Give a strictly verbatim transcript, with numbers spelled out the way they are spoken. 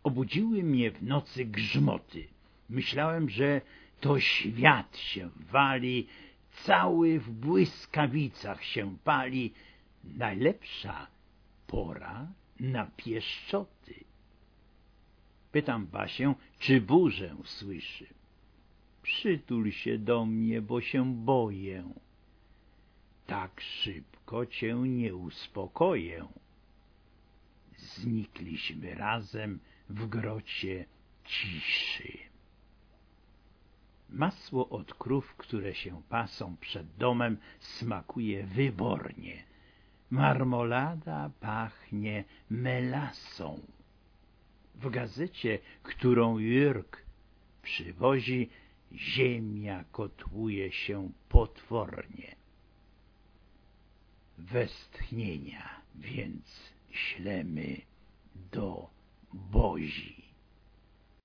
Obudziły mnie w nocy grzmoty. Myślałem, że to świat się wali, cały w błyskawicach się pali. Najlepsza pora na pieszczoty. Pytam Basię, czy burzę słyszy. Przytul się do mnie, bo się boję. Tak szybko cię nie uspokoję. Znikliśmy razem w grocie ciszy. Masło od krów, które się pasą przed domem, smakuje wybornie. Marmolada pachnie melasą. W gazecie, którą Jurk przywozi, ziemia kotłuje się potwornie. Westchnienia więc ślemy do Bozi.